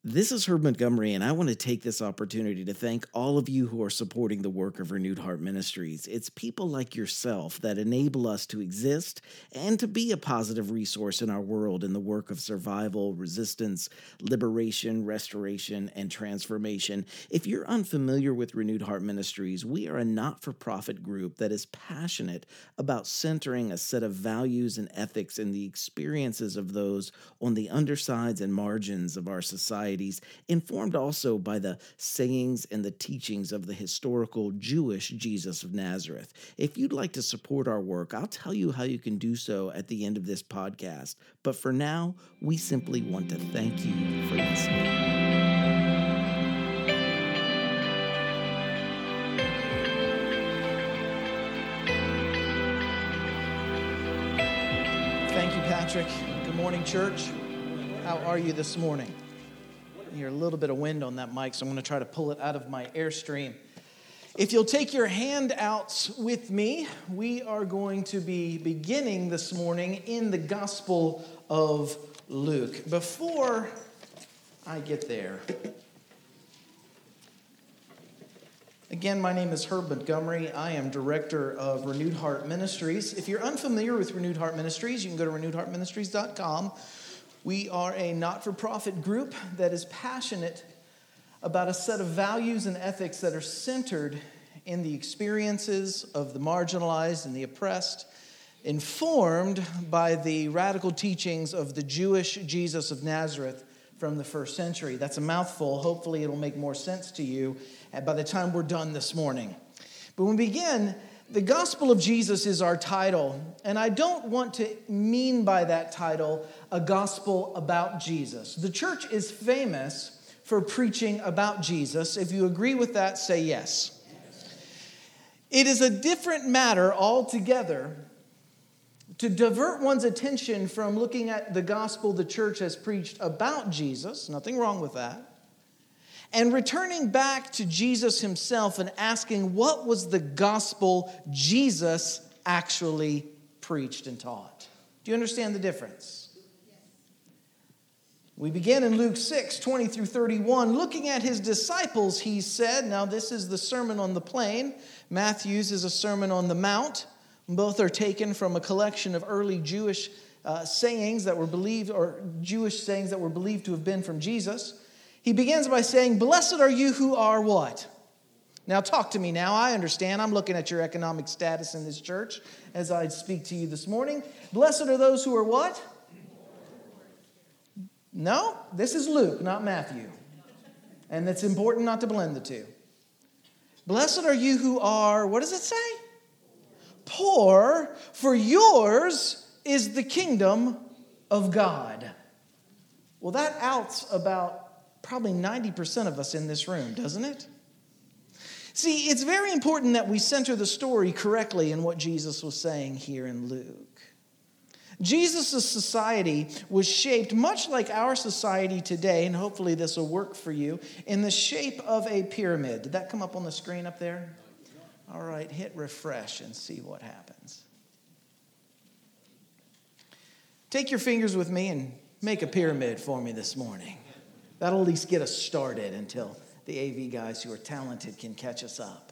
This is Herb Montgomery, and I want to take this opportunity to thank all of you who are supporting the work of Renewed Heart Ministries. It's people like yourself that enable us to exist and to be a positive resource in our world in the work of survival, resistance, liberation, restoration, and transformation. If you're unfamiliar with Renewed Heart Ministries, we are a not-for-profit group that is passionate about centering a set of values and ethics in the experiences of those on the undersides and margins of our society, informed also by the sayings and the teachings of the historical Jewish Jesus of Nazareth. If you'd like to support our work, I'll tell you how you can do so at the end of this podcast. But for now, we simply want to thank you for listening. Thank you, Patrick. Good morning, church. How are you this morning? I hear a little bit of wind on that mic, so I'm going to try to pull it out of my Airstream. If you'll take your handouts with me, we are going to be beginning this morning in the Gospel of Luke. Before I get there, again, my name is Herb Montgomery. I am director of Renewed Heart Ministries. If you're unfamiliar with Renewed Heart Ministries, you can go to renewedheartministries.com. We are a not-for-profit group that is passionate about a set of values and ethics that are centered in the experiences of the marginalized and the oppressed, informed by the radical teachings of the Jewish Jesus of Nazareth from the first century. That's a mouthful. Hopefully it'll make more sense to you by the time we're done this morning. But when we begin, the Gospel of Jesus is our title, and I don't want to mean by that title a gospel about Jesus. The church is famous for preaching about Jesus. If you agree with that, say yes. It is a different matter altogether to divert one's attention from looking at the gospel the church has preached about Jesus, nothing wrong with that, and returning back to Jesus himself and asking what was the gospel Jesus actually preached and taught. Do you understand the difference? We begin in Luke 6, 20 through 31. Looking at his disciples, he said, now this is the Sermon on the Plain. Matthew's is a Sermon on the Mount. Both are taken from a collection of early Jewish sayings that were believed, or Jewish sayings that were believed to have been from Jesus. He begins by saying, blessed are you who are what? Now talk to me now. I understand. I'm looking at your economic status in this church as I speak to you this morning. Blessed are those who are what? No, this is Luke, not Matthew. And it's important not to blend the two. Blessed are you who are, what does it say? Poor, for yours is the kingdom of God. Well, that outs about probably 90% of us in this room, doesn't it? See, it's very important that we center the story correctly in what Jesus was saying here in Luke. Jesus' society was shaped much like our society today, and hopefully this will work for you, in the shape of a pyramid. Did that come up on the screen up there? All right, hit refresh and see what happens. Take your fingers with me and make a pyramid for me this morning. That'll at least get us started until the AV guys who are talented can catch us up.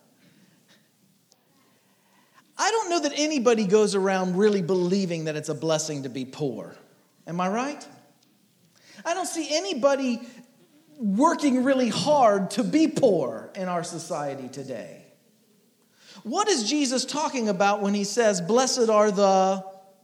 I don't know that anybody goes around really believing that it's a blessing to be poor. Am I right? I don't see anybody working really hard to be poor in our society today. What is Jesus talking about when he says, blessed are the...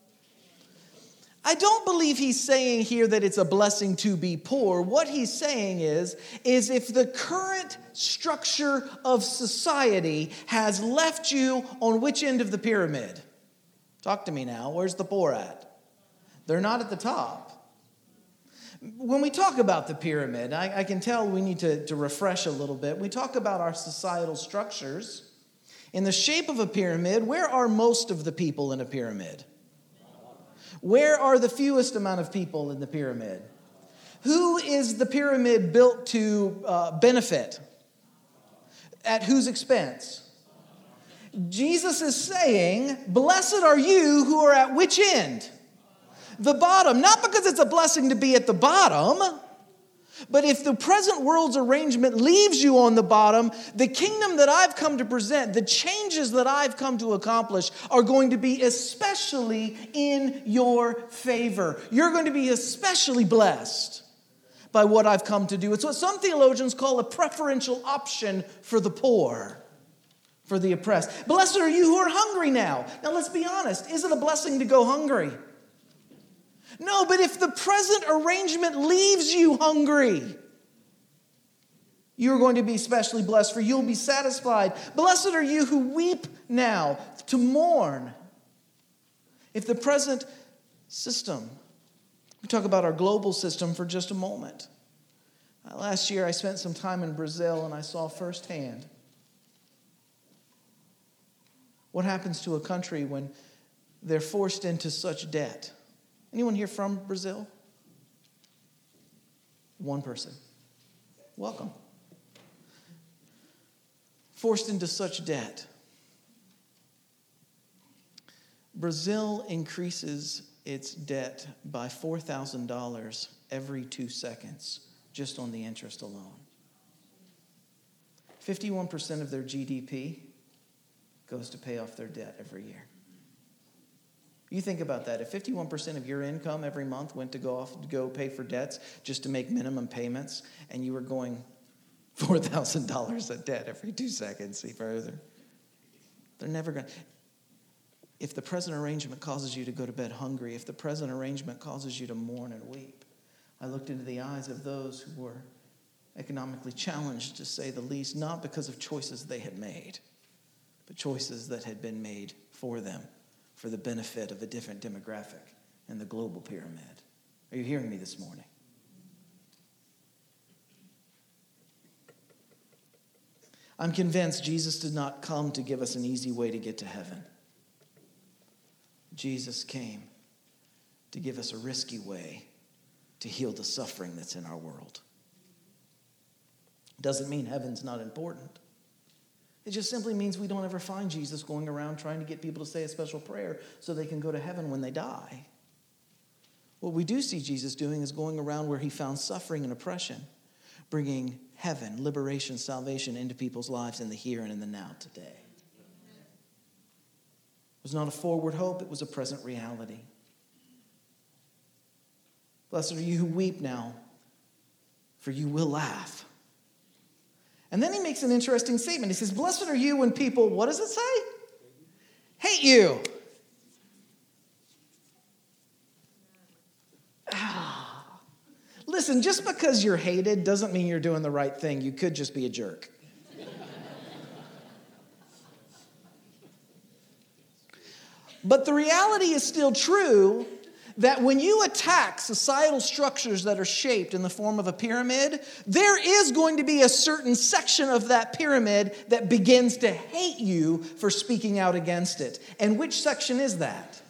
I don't believe he's saying here that it's a blessing to be poor. What he's saying is if the current structure of society has left you on which end of the pyramid? Talk to me now. Where's the poor at? They're not at the top. When we talk about the pyramid, I can tell we need to refresh a little bit. We talk about our societal structures. In the shape of a pyramid, where are most of the people in a pyramid? Where are the fewest amount of people in the pyramid? Who is the pyramid built to benefit? At whose expense? Jesus is saying, blessed are you who are at which end? The bottom. Not because it's a blessing to be at the bottom, But if the present world's arrangement leaves you on the bottom, the kingdom that I've come to present, the changes that I've come to accomplish are going to be especially in your favor. You're going to be especially blessed by what I've come to do. It's what some theologians call a preferential option for the poor, for the oppressed. Blessed are you who are hungry now. Now let's be honest. Is it a blessing to go hungry? No, but if the present arrangement leaves you hungry, you're going to be especially blessed, for you'll be satisfied. Blessed are you who weep now, to mourn. If the present system, we talk about our global system for just a moment. Last year I spent some time in Brazil and I saw firsthand what happens to a country when they're forced into such debt. Anyone here from Brazil? One person. Welcome. Forced into such debt. Brazil increases its debt by $4,000 every 2 seconds, just on the interest alone. 51% of their GDP goes to pay off their debt every year. You think about that. If 51% of your income every month went to go pay for debts just to make minimum payments, and you were going $4,000 of debt every 2 seconds, see further. They're never going to. If the present arrangement causes you to go to bed hungry, if the present arrangement causes you to mourn and weep, I looked into the eyes of those who were economically challenged, to say the least, not because of choices they had made, but choices that had been made for them, for the benefit of a different demographic in the global pyramid. Are you hearing me this morning? I'm convinced Jesus did not come to give us an easy way to get to heaven. Jesus came to give us a risky way to heal the suffering that's in our world. Doesn't mean heaven's not important. It just simply means we don't ever find Jesus going around trying to get people to say a special prayer so they can go to heaven when they die. What we do see Jesus doing is going around where he found suffering and oppression, bringing heaven, liberation, salvation into people's lives in the here and in the now today. It was not a forward hope, it was a present reality. Blessed are you who weep now, for you will laugh. And then he makes an interesting statement. He says, blessed are you when people, what does it say? Hate you. Listen, just because you're hated doesn't mean you're doing the right thing. You could just be a jerk. But the reality is still true that when you attack societal structures that are shaped in the form of a pyramid, there is going to be a certain section of that pyramid that begins to hate you for speaking out against it. And which section is that?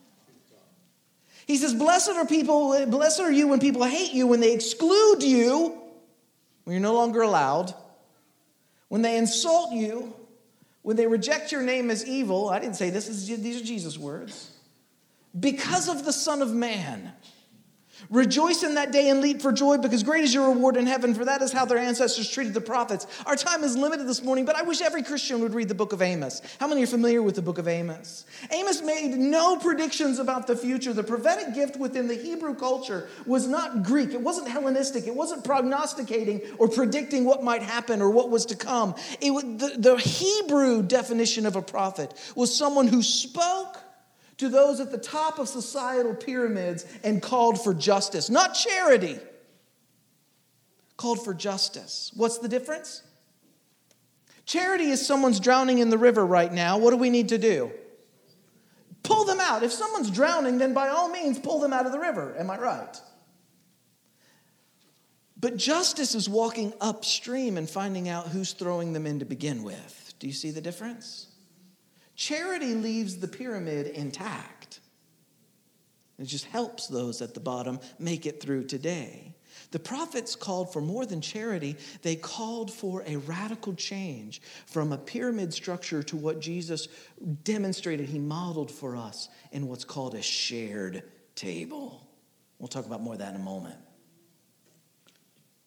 He says, blessed are you when people hate you, when they exclude you, when you're no longer allowed, when they insult you, when they reject your name as evil. I didn't say this, these are Jesus' words. Because of the Son of Man. Rejoice in that day and leap for joy, because great is your reward in heaven, for that is how their ancestors treated the prophets. Our time is limited this morning, but I wish every Christian would read the book of Amos. How many are familiar with the book of Amos? Amos made no predictions about the future. The prophetic gift within the Hebrew culture was not Greek. It wasn't Hellenistic. It wasn't prognosticating or predicting what might happen or what was to come. The Hebrew definition of a prophet was someone who spoke to those at the top of societal pyramids and called for justice. Not charity. Called for justice. What's the difference? Charity is someone's drowning in the river right now. What do we need to do? Pull them out. If someone's drowning, then by all means, pull them out of the river. Am I right? But justice is walking upstream and finding out who's throwing them in to begin with. Do you see the difference? Charity leaves the pyramid intact. It just helps those at the bottom make it through today. The prophets called for more than charity. They called for a radical change from a pyramid structure to what Jesus demonstrated, he modeled for us in what's called a shared table. We'll talk about more of that in a moment.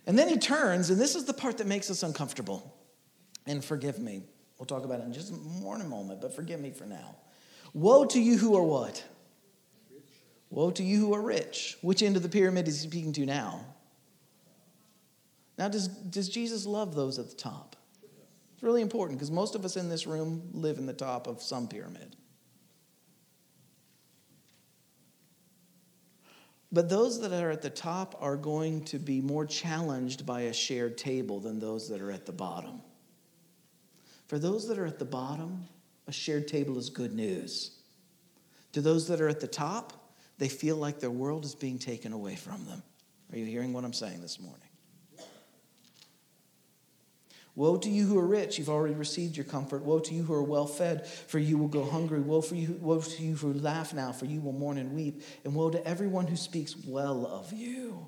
And then he turns, and this is the part that makes us uncomfortable. And forgive me. We'll talk about it in just more in a moment, but forgive me for now. Woe to you who are what? Rich. Woe to you who are rich. Which end of the pyramid is he speaking to now? Now, does Jesus love those at the top? It's really important because most of us in this room live in the top of some pyramid. But those that are at the top are going to be more challenged by a shared table than those that are at the bottom. For those that are at the bottom, a shared table is good news. To those that are at the top, they feel like their world is being taken away from them. Are you hearing what I'm saying this morning? Woe to you who are rich, you've already received your comfort. Woe to you who are well fed, for you will go hungry. Woe to you who laugh now, for you will mourn and weep. And woe to everyone who speaks well of you.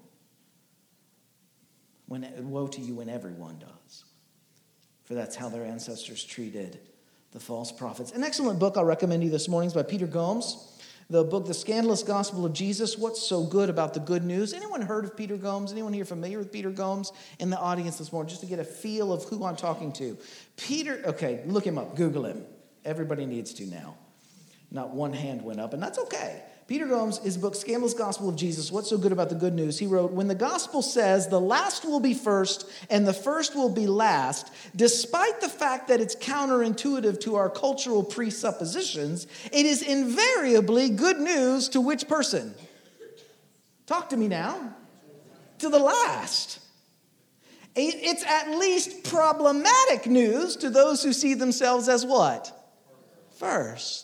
Woe to you when everyone does. For that's how their ancestors treated the false prophets. An excellent book I'll recommend you this morning is by Peter Gomes. The book, The Scandalous Gospel of Jesus, What's So Good About the Good News? Anyone heard of Peter Gomes? Anyone here familiar with Peter Gomes in the audience this morning? Just to get a feel of who I'm talking to. Okay, look him up. Google him. Everybody needs to now. Not one hand went up, and that's okay. Peter Gomes, his book, Scandalous Gospel of Jesus, What's So Good About the Good News? He wrote, when the gospel says the last will be first and the first will be last, despite the fact that it's counterintuitive to our cultural presuppositions, it is invariably good news to which person? Talk to me now. To the last. It's at least problematic news to those who see themselves as what? First.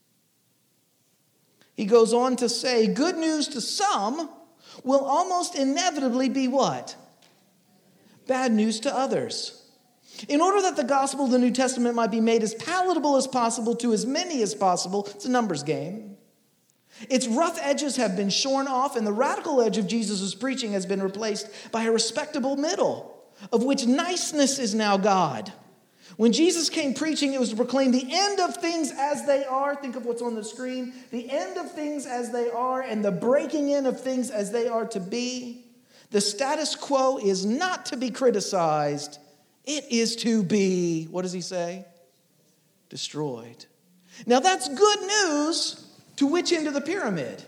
He goes on to say, good news to some will almost inevitably be what? Bad news to others. In order that the gospel of the New Testament might be made as palatable as possible to as many as possible, it's a numbers game. Its rough edges have been shorn off, and the radical edge of Jesus' preaching has been replaced by a respectable middle, of which niceness is now God. When Jesus came preaching, it was to proclaim the end of things as they are. Think of what's on the screen. The end of things as they are and the breaking in of things as they are to be. The status quo is not to be criticized. It is to be, what does he say? Destroyed. Now that's good news to which end of the pyramid?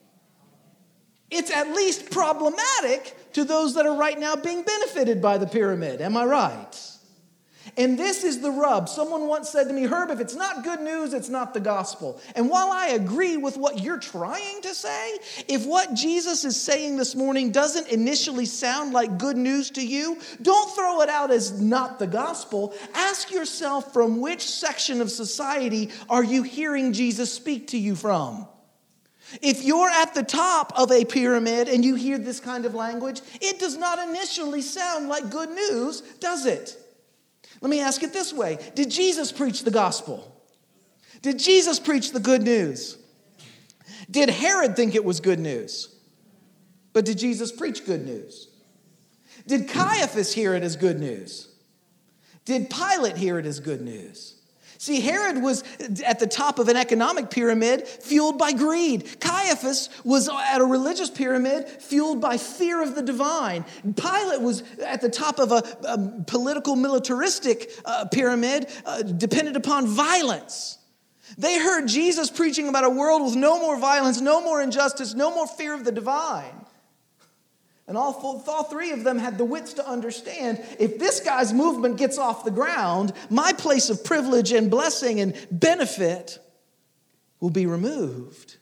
It's at least problematic to those that are right now being benefited by the pyramid. Am I right? And this is the rub. Someone once said to me, Herb, if it's not good news, it's not the gospel. And while I agree with what you're trying to say, if what Jesus is saying this morning doesn't initially sound like good news to you, don't throw it out as not the gospel. Ask yourself, from which section of society are you hearing Jesus speak to you from? If you're at the top of a pyramid and you hear this kind of language, it does not initially sound like good news, does it? Let me ask it this way. Did Jesus preach the gospel? Did Jesus preach the good news? Did Herod think it was good news? But did Jesus preach good news? Did Caiaphas hear it as good news? Did Pilate hear it as good news? See, Herod was at the top of an economic pyramid fueled by greed. Caiaphas was at a religious pyramid fueled by fear of the divine. Pilate was at the top of a political militaristic pyramid dependent upon violence. They heard Jesus preaching about a world with no more violence, no more injustice, no more fear of the divine. And all three of them had the wits to understand, if this guy's movement gets off the ground, my place of privilege and blessing and benefit will be removed.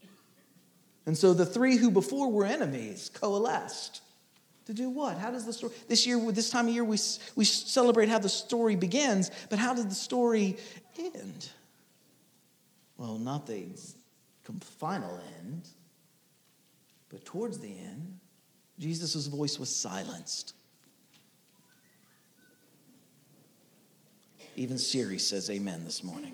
And so the three who before were enemies coalesced. To do what? How does the story... This time of year, we celebrate how the story begins, but how did the story end? Well, not the final end, but towards the end, Jesus' voice was silenced. Even Siri says amen this morning.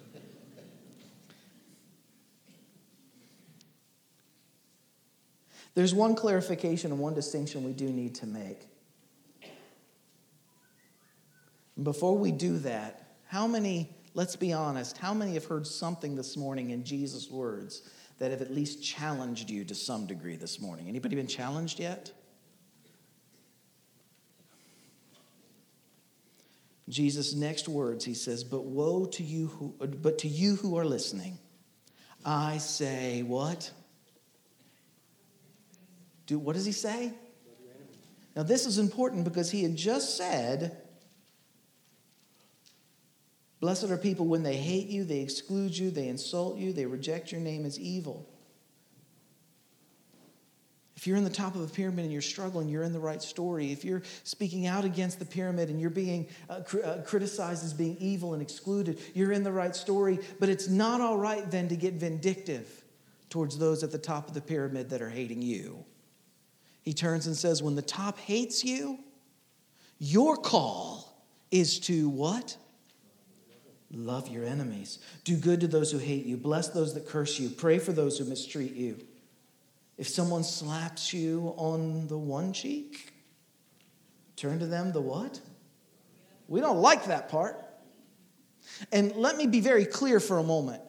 There's one clarification and one distinction we do need to make. And before we do that, let's be honest, how many have heard something this morning in Jesus' words that have at least challenged you to some degree this morning? Anybody been challenged yet? Jesus' next words, he says, but to you who are listening, I say what? What does he say? Now this is important because he had just said, blessed are people when they hate you, they exclude you, they insult you, they reject your name as evil. If you're in the top of a pyramid and you're struggling, you're in the right story. If you're speaking out against the pyramid and you're being criticized as being evil and excluded, you're in the right story. But it's not all right then to get vindictive towards those at the top of the pyramid that are hating you. He turns and says, when the top hates you, your call is to what? Love your enemies. Do good to those who hate you. Bless those that curse you. Pray for those who mistreat you. If someone slaps you on the one cheek, turn to them the what? We don't like that part. And let me be very clear for a moment.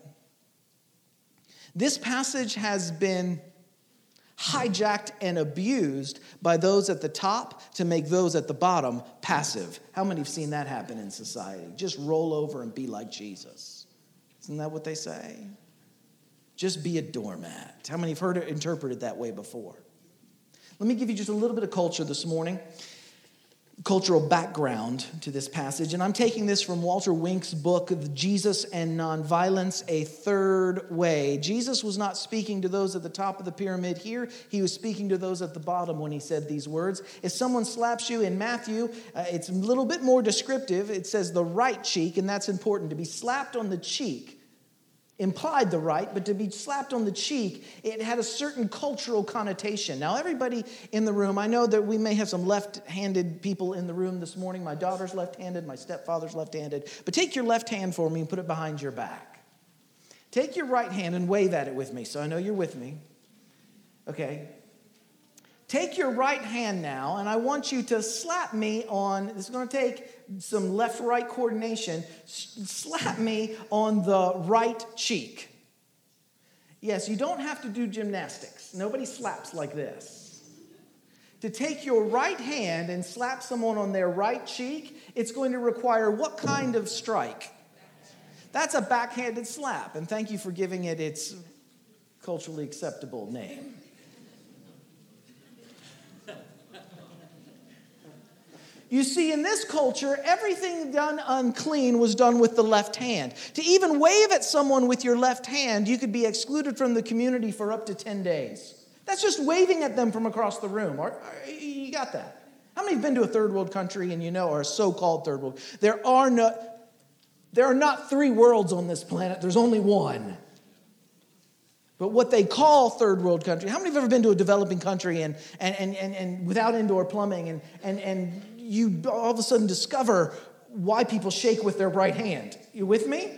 This passage has been hijacked and abused by those at the top to make those at the bottom passive. How many have seen that happen in society? Just roll over and be like Jesus. Isn't that what they say? Just be a doormat. How many have heard it interpreted that way before? Let me give you just a little bit of culture this morning. Cultural background to this passage. And I'm taking this from Walter Wink's book, Jesus and Nonviolence, A Third Way. Jesus was not speaking to those at the top of the pyramid here. He was speaking to those at the bottom when he said these words. If someone slaps you in Matthew, it's a little bit more descriptive. It says the right cheek, and that's important. To be slapped on the cheek implied the right, but to be slapped on the cheek, it had a certain cultural connotation. Now, everybody in the room, I know that we may have some left-handed people in the room this morning. My daughter's left-handed, my stepfather's left-handed. But take your left hand for me and put it behind your back. Take your right hand and wave at it with me, so I know you're with me. Okay. Take your right hand now, and I want you to slap me on, this is going to take some left-right coordination, slap me on the right cheek. Yes, you don't have to do gymnastics. Nobody slaps like this. To take your right hand and slap someone on their right cheek, it's going to require what kind of strike? That's a backhanded slap, and thank you for giving it its culturally acceptable name. You see, in this culture, everything done unclean was done with the left hand. To even wave at someone with your left hand, you could be excluded from the community for up to 10 days. That's just waving at them from across the room. You got that? How many have been to a third world country and you know, or a so-called third world? There are not three worlds on this planet. There's only one. But what they call third world country, how many have ever been to a developing country and without indoor plumbing and you all of a sudden discover why people shake with their right hand? You with me?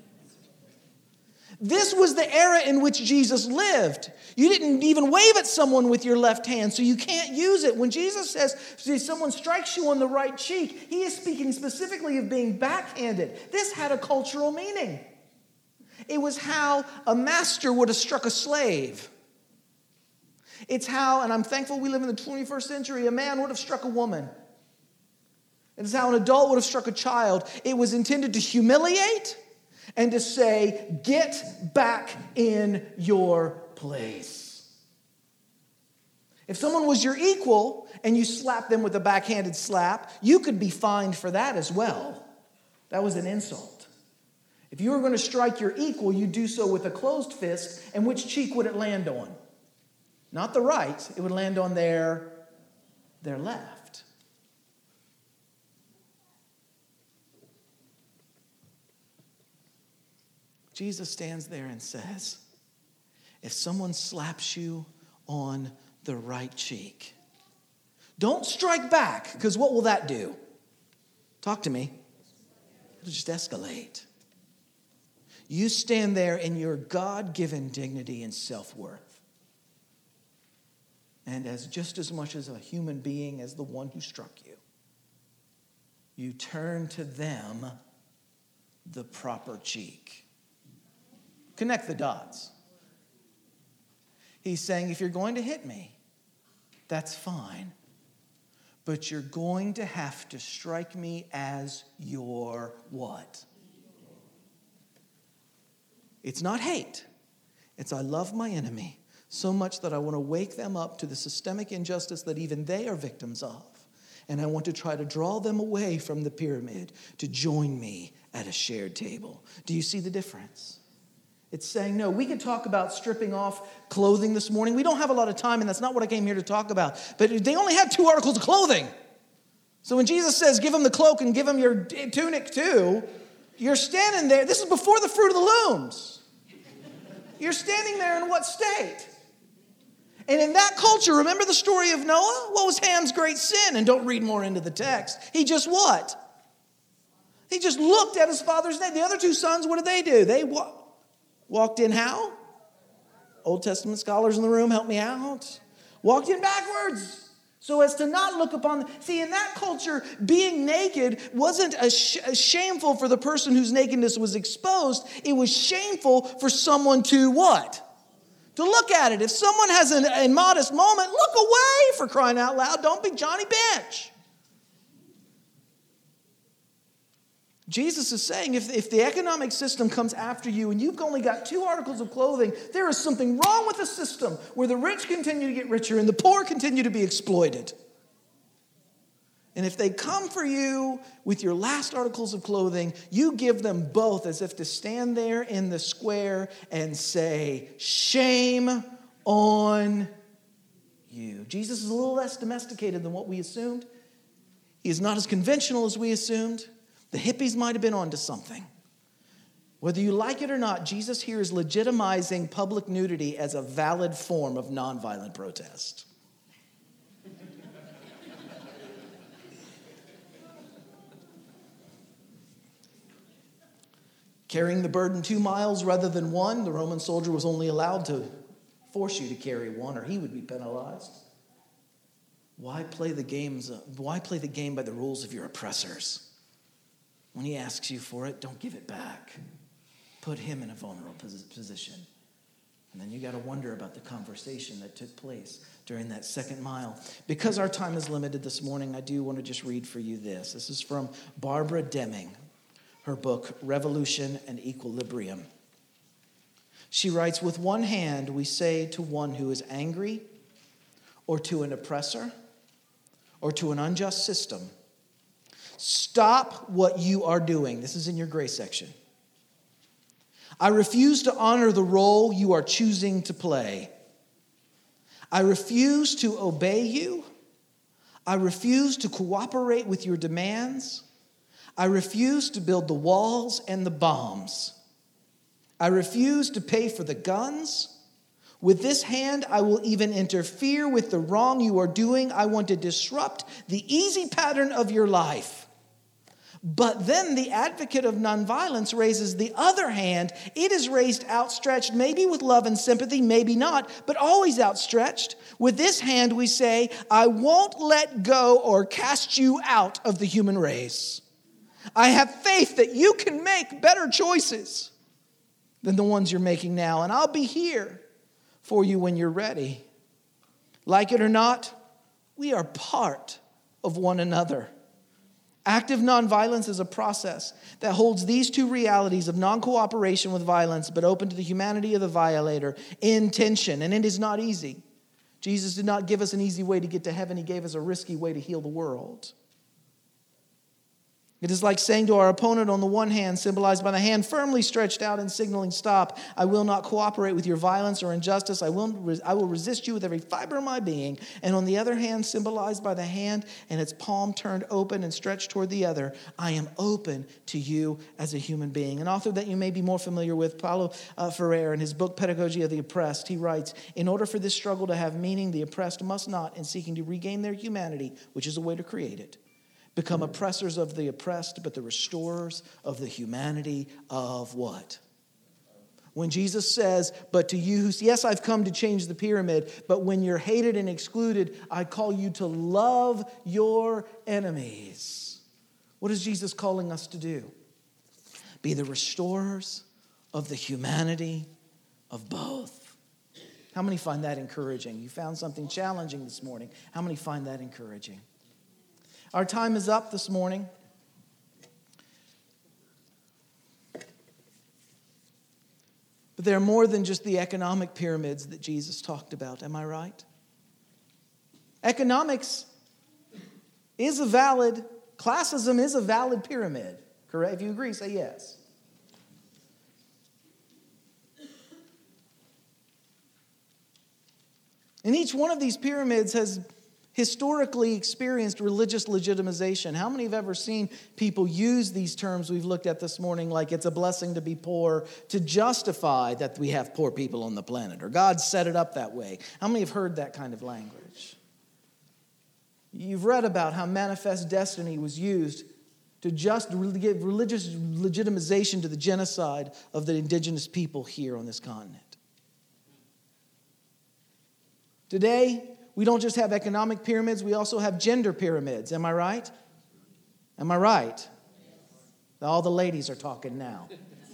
This was the era in which Jesus lived. You didn't even wave at someone with your left hand, so you can't use it. When Jesus says, see, someone strikes you on the right cheek, he is speaking specifically of being backhanded. This had a cultural meaning. It was how a master would have struck a slave. It's how, and I'm thankful we live in the 21st century, a man would have struck a woman. It's how an adult would have struck a child. It was intended to humiliate and to say, get back in your place. If someone was your equal and you slapped them with a backhanded slap, you could be fined for that as well. That was an insult. If you were going to strike your equal, you'd do so with a closed fist, and which cheek would it land on? Not the right, it would land on their left. Jesus stands there and says, if someone slaps you on the right cheek, don't strike back, because what will that do? Talk to me. It'll just escalate. You stand there in your God-given dignity and self-worth. And as just as much as a human being as the one who struck you, you turn to them the proper cheek. Connect the dots. He's saying, if you're going to hit me, that's fine. but you're going to have to strike me as your what? It's not hate. It's I love my enemy so much that I want to wake them up to the systemic injustice that even they are victims of. And I want to try to draw them away from the pyramid to join me at a shared table. Do you see the difference? It's saying, no, we could talk about stripping off clothing this morning. We don't have a lot of time, and that's not what I came here to talk about. But they only had 2 articles of clothing. So when Jesus says, give them the cloak and give them your tunic too, you're standing there. This is before the fruit of the looms. You're standing there in what state? And in that culture, remember the story of Noah? What was Ham's great sin? And don't read more into the text. He just what? He just looked at his father's name. The other 2 sons, what did they do? They walked in how? Old Testament scholars in the room, help me out. Walked in backwards. So as to not look upon... See, in that culture, being naked wasn't shameful for the person whose nakedness was exposed. It was shameful for someone to what? To look at it. If someone has an immodest moment, look away, for crying out loud. Don't be Johnny Bench. Jesus is saying if the economic system comes after you and you've only got 2 articles of clothing, there is something wrong with the system where the rich continue to get richer and the poor continue to be exploited. And if they come for you with your last articles of clothing, you give them both as if to stand there in the square and say, shame on you. Jesus is a little less domesticated than what we assumed. He is not as conventional as we assumed. The hippies might have been onto something. Whether you like it or not, Jesus here is legitimizing public nudity as a valid form of nonviolent protest. Carrying the burden 2 miles rather than 1, the Roman soldier was only allowed to force you to carry 1 or he would be penalized. Why play the game by the rules of your oppressors? When he asks you for it, don't give it back. Put him in a vulnerable position. And then you got to wonder about the conversation that took place during that 2nd mile. Because our time is limited this morning, I do want to just read for you this. This is from Barbara Deming, her book, Revolution and Equilibrium. She writes, with one hand, we say to one who is angry, or to an oppressor, or to an unjust system, stop what you are doing. This is in your grace section. I refuse to honor the role you are choosing to play. I refuse to obey you. I refuse to cooperate with your demands. I refuse to build the walls and the bombs. I refuse to pay for the guns. With this hand, I will even interfere with the wrong you are doing. I want to disrupt the easy pattern of your life. But then the advocate of nonviolence raises the other hand. It is raised outstretched, maybe with love and sympathy, maybe not, but always outstretched. With this hand, we say, I won't let go or cast you out of the human race. I have faith that you can make better choices than the ones you're making now, and I'll be here for you when you're ready. Like it or not, we are part of one another. Active nonviolence is a process that holds these 2 realities of non-cooperation with violence, but open to the humanity of the violator in tension. And it is not easy. Jesus did not give us an easy way to get to heaven. He gave us a risky way to heal the world. It is like saying to our opponent on the one hand, symbolized by the hand firmly stretched out and signaling stop, I will not cooperate with your violence or injustice. I will resist you with every fiber of my being. And on the other hand, symbolized by the hand and its palm turned open and stretched toward the other, I am open to you as a human being. An author that you may be more familiar with, Paulo Freire, in his book Pedagogy of the Oppressed, he writes, in order for this struggle to have meaning, the oppressed must not, in seeking to regain their humanity, which is a way to create it, become oppressors of the oppressed, but the restorers of the humanity of what? When Jesus says, but to you, yes, I've come to change the pyramid, but when you're hated and excluded, I call you to love your enemies. What is Jesus calling us to do? Be the restorers of the humanity of both. How many find that encouraging? You found something challenging this morning. How many find that encouraging? Our time is up this morning. But there are more than just the economic pyramids that Jesus talked about. Am I right? Economics is a valid, classism is a valid pyramid. Correct? If you agree, say yes. And each one of these pyramids has historically experienced religious legitimization. How many have ever seen people use these terms we've looked at this morning, like it's a blessing to be poor, to justify that we have poor people on the planet, or God set it up that way? How many have heard that kind of language? You've read about how manifest destiny was used to just give religious legitimization to the genocide of the indigenous people here on this continent. Today, we don't just have economic pyramids, we also have gender pyramids. Am I right? Am I right? All the ladies are talking now.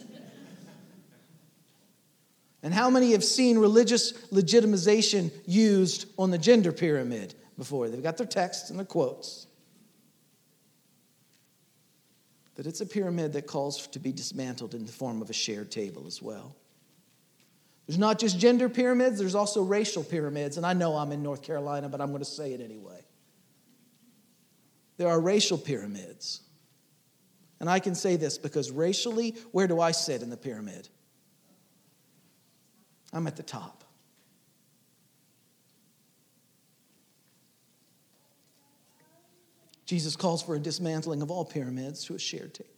And how many have seen religious legitimization used on the gender pyramid before? They've got their texts and their quotes. That it's a pyramid that calls to be dismantled in the form of a shared table as well. There's not just gender pyramids, there's also racial pyramids. And I know I'm in North Carolina, but I'm going to say it anyway. There are racial pyramids. And I can say this because racially, where do I sit in the pyramid? I'm at the top. Jesus calls for a dismantling of all pyramids to a shared table.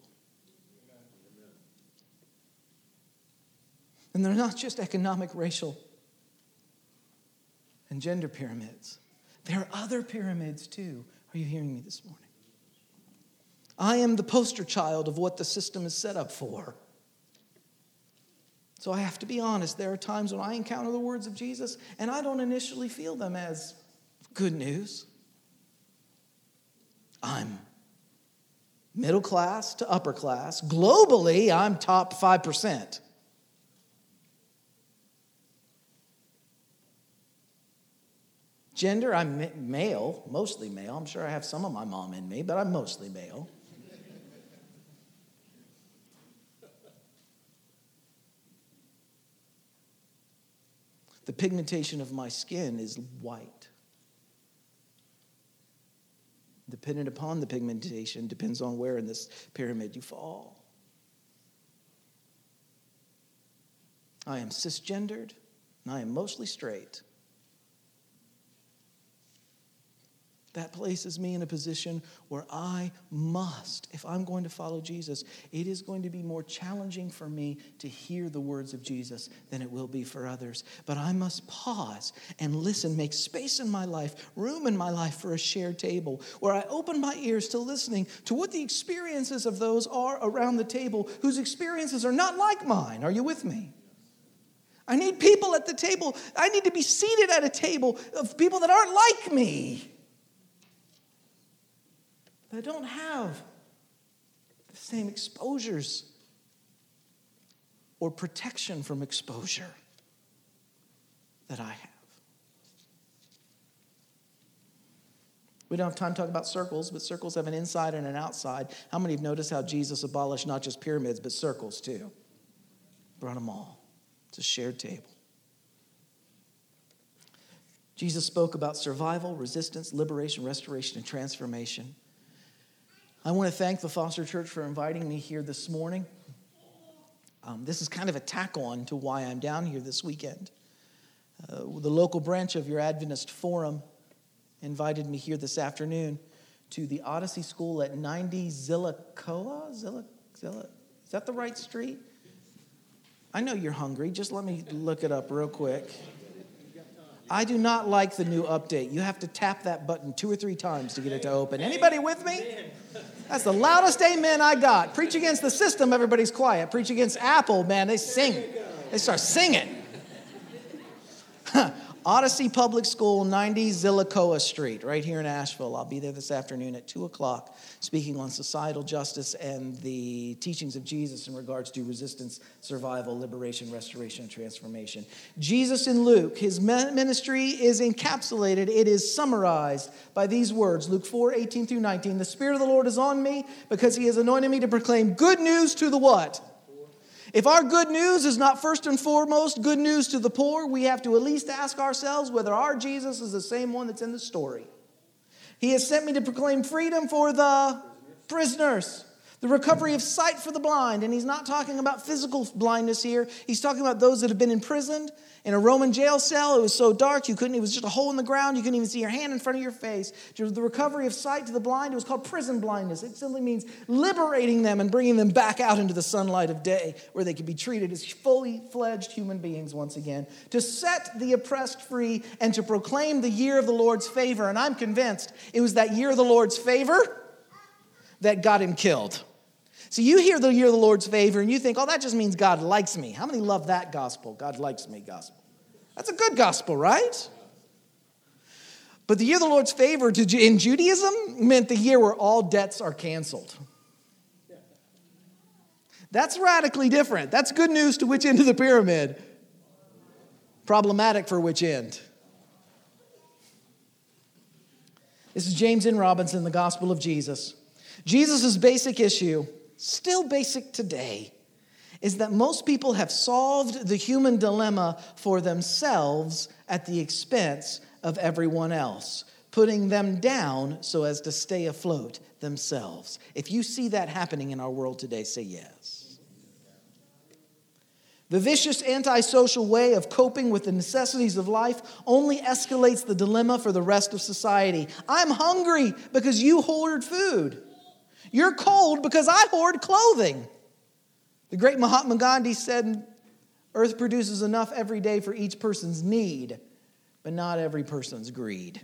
And they're not just economic, racial, and gender pyramids. There are other pyramids too. Are you hearing me this morning? I am the poster child of what the system is set up for. So I have to be honest. There are times when I encounter the words of Jesus and I don't initially feel them as good news. I'm middle class to upper class. Globally, I'm top 5%. Gender, I'm male, mostly male. I'm sure I have some of my mom in me, but I'm mostly male. The pigmentation of my skin is white. Dependent upon the pigmentation depends on where in this pyramid you fall. I am cisgendered, and I am mostly straight. That places me in a position where I must, if I'm going to follow Jesus, it is going to be more challenging for me to hear the words of Jesus than it will be for others. But I must pause and listen, make space in my life, room in my life for a shared table where I open my ears to listening to what the experiences of those are around the table whose experiences are not like mine. Are you with me? I need people at the table. I need to be seated at a table of people that aren't like me. That don't have the same exposures or protection from exposure that I have. We don't have time to talk about circles, but circles have an inside and an outside. How many have noticed how Jesus abolished not just pyramids, but circles too? Brought them all. It's a shared table. Jesus spoke about survival, resistance, liberation, restoration, and transformation. I want to thank the Foster Church for inviting me here this morning. This is kind of a tack on to why I'm down here this weekend. The local branch of your Adventist Forum invited me here this afternoon to the Odyssey School at 90 Zillicoa. Is that the right street? I know you're hungry. Just let me look it up real quick. I do not like the new update. You have to tap that button 2 or 3 times to get it to open. Anybody with me? That's the loudest amen I got. Preach against the system, everybody's quiet. Preach against Apple, man, they sing. They start singing. Odyssey Public School, 90 Zillicoa Street, right here in Asheville. I'll be there this afternoon at 2 o'clock, speaking on societal justice and the teachings of Jesus in regards to resistance, survival, liberation, restoration, and transformation. Jesus in Luke, his ministry is encapsulated, it is summarized by these words, Luke 4:18 through 19. The Spirit of the Lord is on me because he has anointed me to proclaim good news to the what? If our good news is not first and foremost good news to the poor, we have to at least ask ourselves whether our Jesus is the same one that's in the story. He has sent me to proclaim freedom for the prisoners, the recovery of sight for the blind. And he's not talking about physical blindness here. He's talking about those that have been imprisoned in a Roman jail cell. It was so dark, it was just a hole in the ground. You couldn't even see your hand in front of your face. The recovery of sight to the blind, it was called prison blindness. It simply means liberating them and bringing them back out into the sunlight of day where they could be treated as fully fledged human beings once again. To set the oppressed free and to proclaim the year of the Lord's favor. And I'm convinced it was that year of the Lord's favor that got him killed. So you hear the year of the Lord's favor and you think, oh, that just means God likes me. How many love that gospel? God likes me gospel. That's a good gospel, right? But the year of the Lord's favor in Judaism meant the year where all debts are canceled. That's radically different. That's good news to which end of the pyramid? Problematic for which end? This is James N. Robinson, The Gospel of Jesus. Jesus' basic issue, still basic today, is that most people have solved the human dilemma for themselves at the expense of everyone else, putting them down so as to stay afloat themselves. If you see that happening in our world today, say yes. The vicious antisocial way of coping with the necessities of life only escalates the dilemma for the rest of society. I'm hungry because you hoard food. You're cold because I hoard clothing. The great Mahatma Gandhi said, earth produces enough every day for each person's need, but not every person's greed.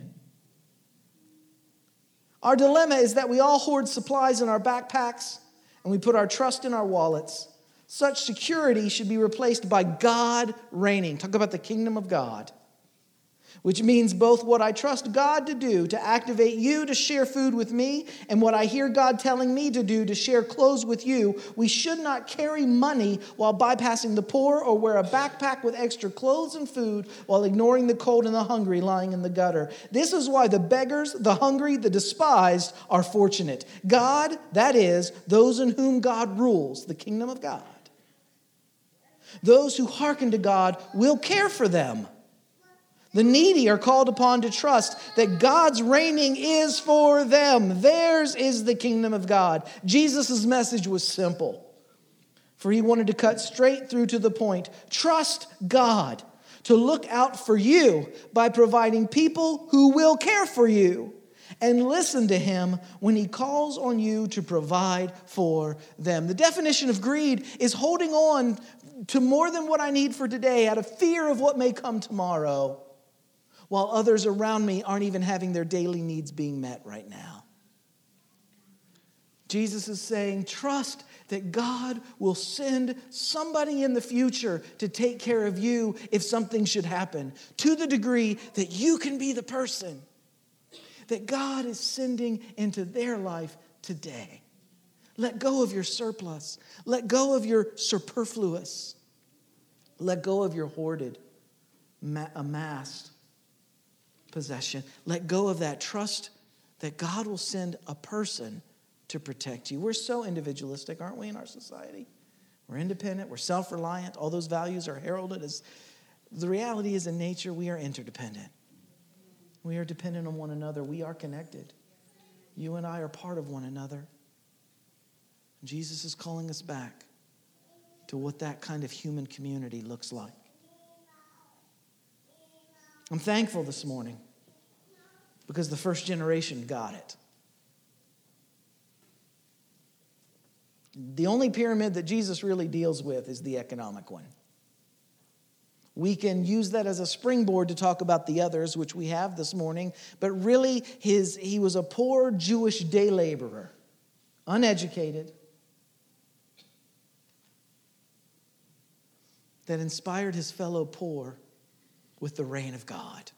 Our dilemma is that we all hoard supplies in our backpacks and we put our trust in our wallets. Such security should be replaced by God reigning. Talk about the kingdom of God. Which means both what I trust God to do to activate you to share food with me and what I hear God telling me to do to share clothes with you. We should not carry money while bypassing the poor or wear a backpack with extra clothes and food while ignoring the cold and the hungry lying in the gutter. This is why the beggars, the hungry, the despised are fortunate. God, that is, those in whom God rules, the kingdom of God. Those who hearken to God will care for them. The needy are called upon to trust that God's reigning is for them. Theirs is the kingdom of God. Jesus' message was simple, for he wanted to cut straight through to the point. Trust God to look out for you by providing people who will care for you. And listen to him when he calls on you to provide for them. The definition of greed is holding on to more than what I need for today out of fear of what may come tomorrow, while others around me aren't even having their daily needs being met right now. Jesus is saying, trust that God will send somebody in the future to take care of you if something should happen, to the degree that you can be the person that God is sending into their life today. Let go of your surplus. Let go of your superfluous. Let go of your hoarded, amassed possession. Let go of that. Trust that God will send a person to protect you. We're so individualistic, aren't we, in our society? We're independent. We're self-reliant. All those values are heralded as... The reality is, in nature, we are interdependent. We are dependent on one another. We are connected. You and I are part of one another. Jesus is calling us back to what that kind of human community looks like. I'm thankful this morning because the first generation got it. The only pyramid that Jesus really deals with is the economic one. We can use that as a springboard to talk about the others, which we have this morning. But really, he was a poor Jewish day laborer, uneducated, that inspired his fellow poor with the reign of God.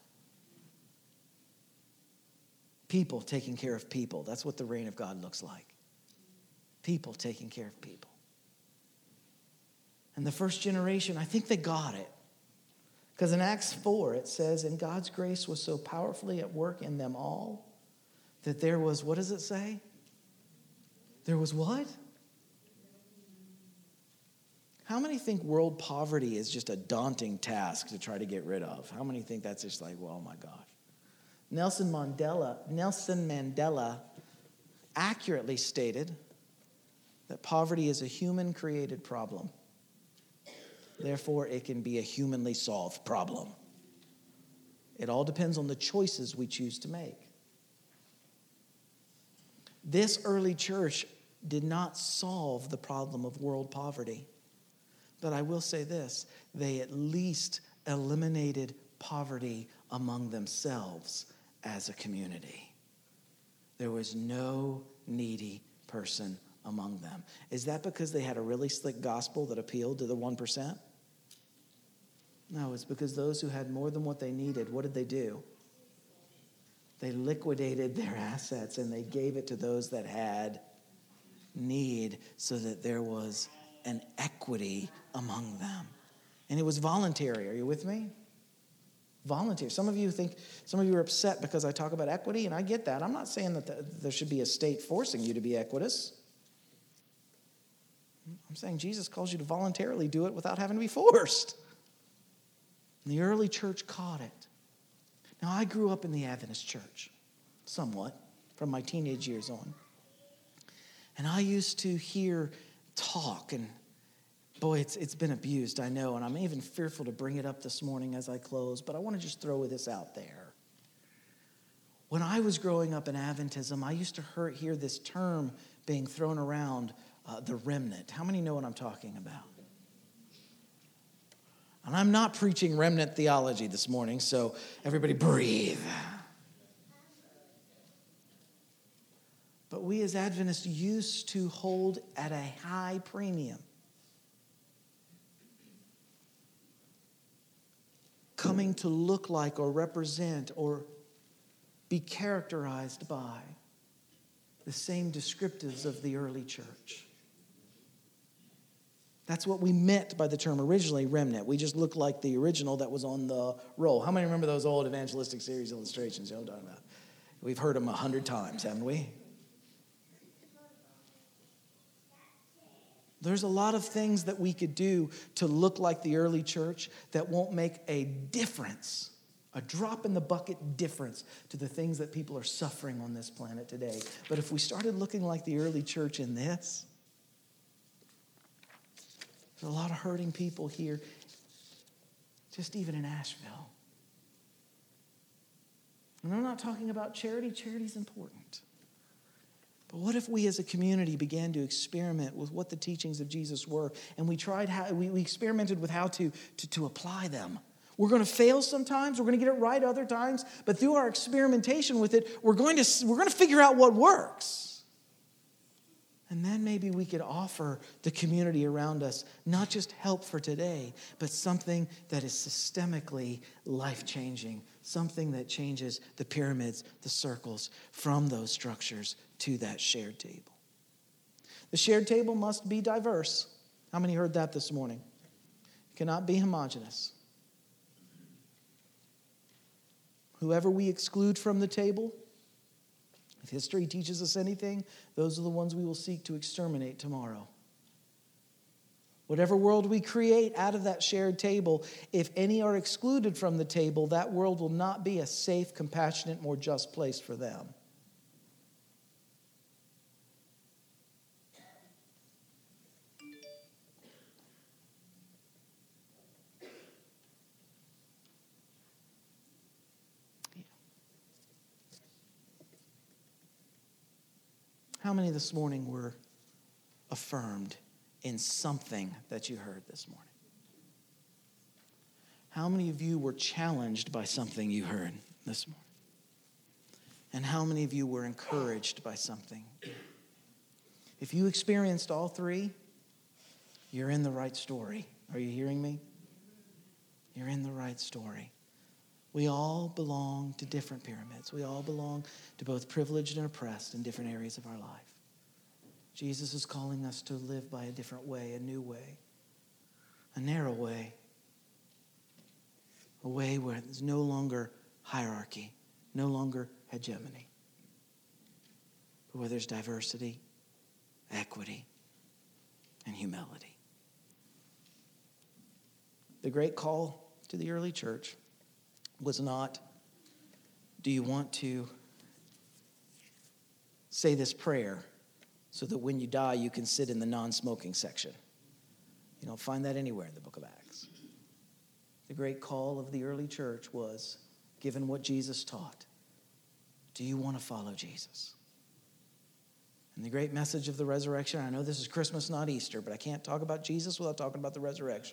People taking care of people. That's what the reign of God looks like. People taking care of people. And the first generation, I think they got it. Because in Acts 4, it says, and God's grace was so powerfully at work in them all that there was, what does it say? There was what? How many think world poverty is just a daunting task to try to get rid of? How many think that's just like, well, oh my gosh. Nelson Mandela accurately stated that poverty is a human-created problem. Therefore, it can be a humanly solved problem. It all depends on the choices we choose to make. This early church did not solve the problem of world poverty. But I will say this, they at least eliminated poverty among themselves as a community. There was no needy person among them. Is that because they had a really slick gospel that appealed to the 1%? No, it's because those who had more than what they needed, what did they do? They liquidated their assets and they gave it to those that had need so that there was an equity among them. And it was voluntary. Are you with me? Voluntary. Some of you are upset because I talk about equity, and I get that. I'm not saying that there should be a state forcing you to be equitous. I'm saying Jesus calls you to voluntarily do it without having to be forced. And the early church caught it. Now, I grew up in the Adventist church, somewhat, from my teenage years on. And I used to hear talk, and boy, it's been abused, I know, and I'm even fearful to bring it up this morning as I close, but I want to just throw this out there. When I was growing up in Adventism, I used to hear this term being thrown around, the remnant. How many know what I'm talking about? And I'm not preaching remnant theology this morning, so everybody breathe. But we as Adventists used to hold at a high premium coming to look like or represent or be characterized by the same descriptives of the early church. That's what we meant by the term originally, remnant. We just look like the original that was on the roll. How many remember those old evangelistic series illustrations? You know what I'm talking about? We've heard them 100 times, haven't we? There's a lot of things that we could do to look like the early church that won't make a difference, a drop in the bucket difference to the things that people are suffering on this planet today. But if we started looking like the early church in this, there's a lot of hurting people here, just even in Asheville. And I'm not talking about charity. Charity's important. But what if we as a community began to experiment with what the teachings of Jesus were, and we experimented with how to apply them? We're going to fail sometimes, we're going to get it right other times, but through our experimentation with it, we're going to figure out what works. And then maybe we could offer the community around us not just help for today, but something that is systemically life-changing, something that changes the pyramids, the circles, from those structures to that shared table. The shared table must be diverse. How many heard that this morning? It cannot be homogeneous. Whoever we exclude from the table, if history teaches us anything, those are the ones we will seek to exterminate tomorrow. Whatever world we create out of that shared table, if any are excluded from the table, that world will not be a safe, compassionate, more just place for them. How many this morning were affirmed in something that you heard this morning? How many of you were challenged by something you heard this morning? And how many of you were encouraged by something? If you experienced all three, you're in the right story. Are you hearing me? You're in the right story. We all belong to different pyramids. We all belong to both privileged and oppressed in different areas of our life. Jesus is calling us to live by a different way, a new way, a narrow way, a way where there's no longer hierarchy, no longer hegemony, but where there's diversity, equity, and humility. The great call to the early church was not, do you want to say this prayer so that when you die you can sit in the non-smoking section? You don't find that anywhere in the book of Acts. The great call of the early church was, given what Jesus taught, do you want to follow Jesus? And the great message of the resurrection, I know this is Christmas, not Easter, but I can't talk about Jesus without talking about the resurrection.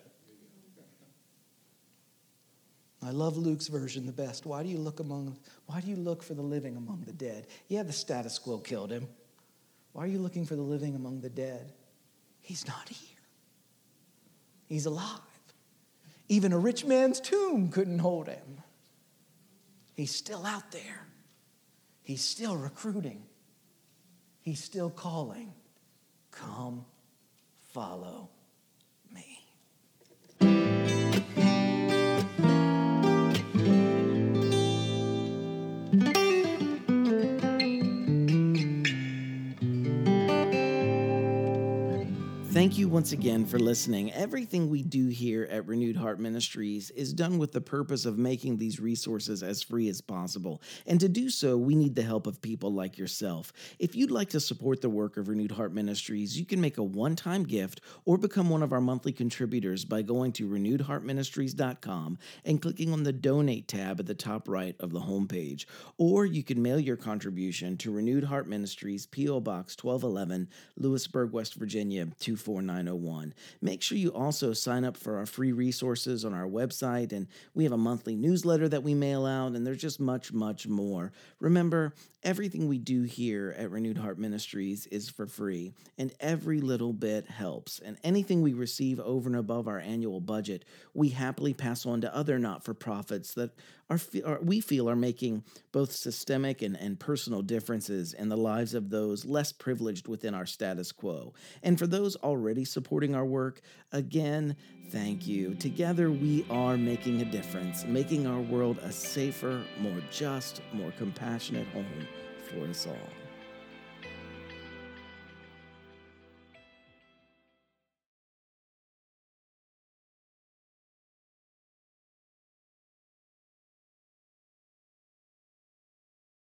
I love Luke's version the best. Why do you look for the living among the dead? Yeah, the status quo killed him. Why are you looking for the living among the dead? He's not here. He's alive. Even a rich man's tomb couldn't hold him. He's still out there. He's still recruiting. He's still calling. Come, follow me. Thank you once again for listening. Everything we do here at Renewed Heart Ministries is done with the purpose of making these resources as free as possible. And to do so, we need the help of people like yourself. If you'd like to support the work of Renewed Heart Ministries, you can make a one-time gift or become one of our monthly contributors by going to renewedheartministries.com and clicking on the Donate tab at the top right of the homepage. Or you can mail your contribution to Renewed Heart Ministries, P.O. Box 1211, Lewisburg, West Virginia, 24901. Make sure you also sign up for our free resources on our website, and we have a monthly newsletter that we mail out, and there's just much, much more. Remember, everything we do here at Renewed Heart Ministries is for free, and every little bit helps. And anything we receive over and above our annual budget, we happily pass on to other not-for-profits that we feel are making both systemic and personal differences in the lives of those less privileged within our status quo. And for those already supporting our work, again, thank you. Together we are making a difference, making our world a safer, more just, more compassionate home for us all.